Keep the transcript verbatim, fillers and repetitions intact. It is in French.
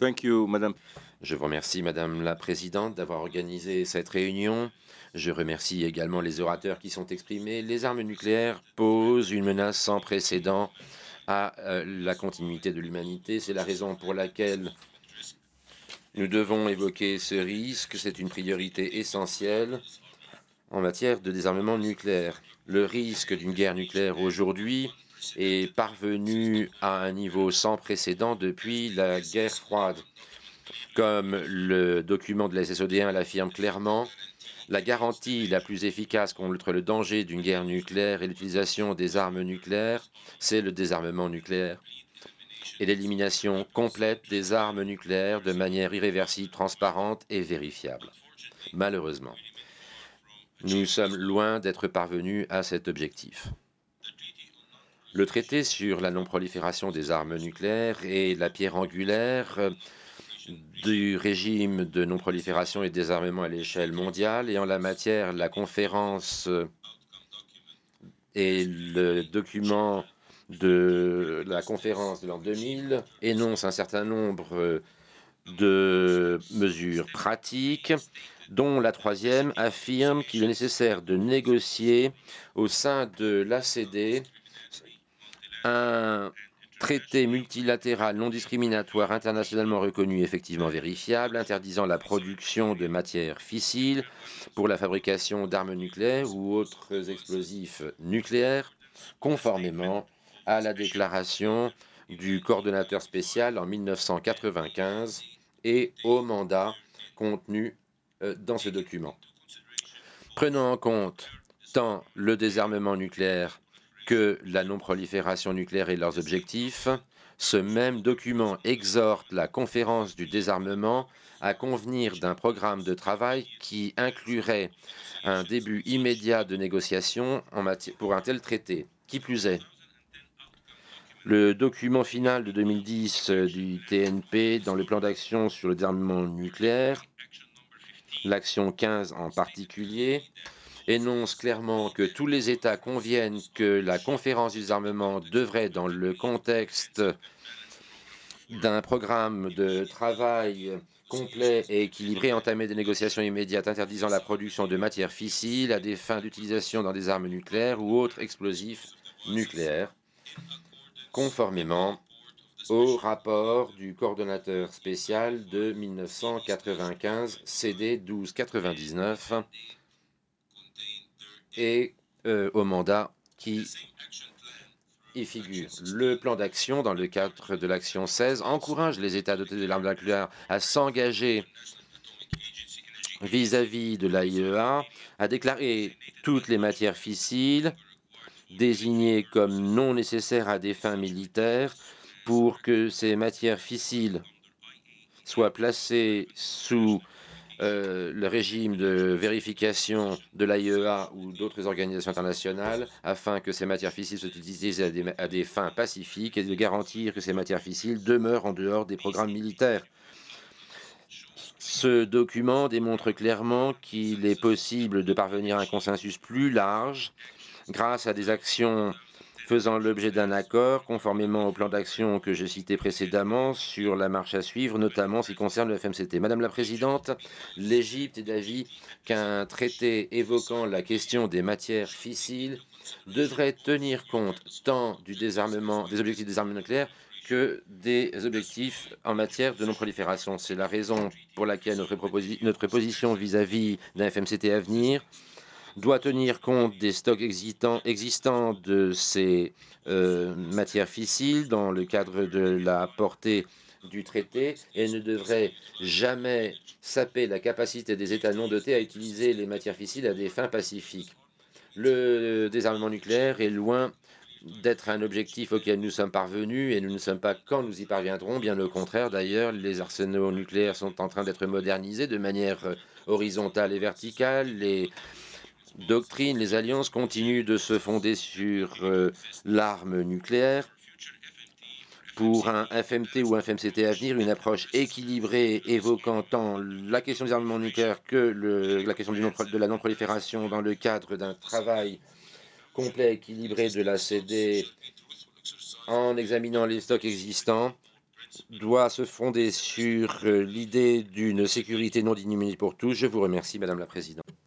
Thank you, Madame. Je vous remercie, Madame la Présidente, d'avoir organisé cette réunion. Je remercie également les orateurs qui sont exprimés. Les armes nucléaires posent une menace sans précédent à euh, la continuité de l'humanité. C'est la raison pour laquelle nous devons évoquer ce risque. C'est une priorité essentielle en matière de désarmement nucléaire. Le risque d'une guerre nucléaire aujourd'hui est parvenu à un niveau sans précédent depuis la guerre froide. Comme le document de la S S O D un l'affirme clairement, la garantie la plus efficace contre le danger d'une guerre nucléaire et l'utilisation des armes nucléaires, c'est le désarmement nucléaire et l'élimination complète des armes nucléaires de manière irréversible, transparente et vérifiable. Malheureusement, nous sommes loin d'être parvenus à cet objectif. Le traité sur la non-prolifération des armes nucléaires est la pierre angulaire du régime de non-prolifération et de désarmement à l'échelle mondiale, et en la matière, la conférence et le document de la conférence de l'an deux mille énonce un certain nombre de mesures pratiques, dont la troisième affirme qu'il est nécessaire de négocier au sein de l'A C D un traité multilatéral non discriminatoire internationalement reconnu, effectivement vérifiable, interdisant la production de matières fissiles pour la fabrication d'armes nucléaires ou autres explosifs nucléaires, conformément à la déclaration du coordonnateur spécial en mille neuf cent quatre-vingt-quinze et au mandat contenu euh, dans ce document. Prenant en compte tant le désarmement nucléaire que la non-prolifération nucléaire et leurs objectifs, ce même document exhorte la conférence du désarmement à convenir d'un programme de travail qui inclurait un début immédiat de négociations pour un tel traité. Qui plus est, le document final de deux mille dix du T N P dans le plan d'action sur le désarmement nucléaire, l'action quinze en particulier, énonce clairement que tous les États conviennent que la conférence du désarmement devrait, dans le contexte d'un programme de travail complet et équilibré, entamer des négociations immédiates interdisant la production de matières fissiles à des fins d'utilisation dans des armes nucléaires ou autres explosifs nucléaires, conformément au rapport du coordonnateur spécial de mille neuf cent quatre-vingt-quinze C D douze quatre-vingt-dix-neuf et euh, au mandat qui y figure. Le plan d'action, dans le cadre de l'action seize, encourage les États dotés de l'arme nucléaire à s'engager vis-à-vis de l'A I E A à déclarer toutes les matières fissiles désignées comme non nécessaires à des fins militaires pour que ces matières fissiles soient placées sous Euh, le régime de vérification de l'A I E A ou d'autres organisations internationales afin que ces matières fissiles soient utilisées à des, à des fins pacifiques et de garantir que ces matières fissiles demeurent en dehors des programmes militaires. Ce document démontre clairement qu'il est possible de parvenir à un consensus plus large grâce à des actions faisant l'objet d'un accord, conformément au plan d'action que je citais précédemment sur la marche à suivre, notamment en ce qui concerne le F M C T. Madame la Présidente, l'Égypte est d'avis qu'un traité évoquant la question des matières fissiles devrait tenir compte tant du désarmement, des objectifs de désarmement nucléaire que des objectifs en matière de non-prolifération. C'est la raison pour laquelle notre, notre position vis-à-vis d'un F M C T à venir doit tenir compte des stocks existants, existants de ces euh, matières fissiles dans le cadre de la portée du traité et ne devrait jamais saper la capacité des États non dotés à utiliser les matières fissiles à des fins pacifiques. Le désarmement nucléaire est loin d'être un objectif auquel nous sommes parvenus et nous ne sommes pas quand nous y parviendrons. Bien au contraire, d'ailleurs, les arsenaux nucléaires sont en train d'être modernisés de manière horizontale et verticale. Les doctrines, les alliances continuent de se fonder sur euh, l'arme nucléaire. Pour un F M T ou un F M C T à venir, une approche équilibrée évoquant tant la question des armements nucléaires que le, la question du non, de la non-prolifération dans le cadre d'un travail complet équilibré de la C D en examinant les stocks existants doit se fonder sur, heu, l'idée d'une sécurité non illimitée pour tous. Je vous remercie, madame la présidente.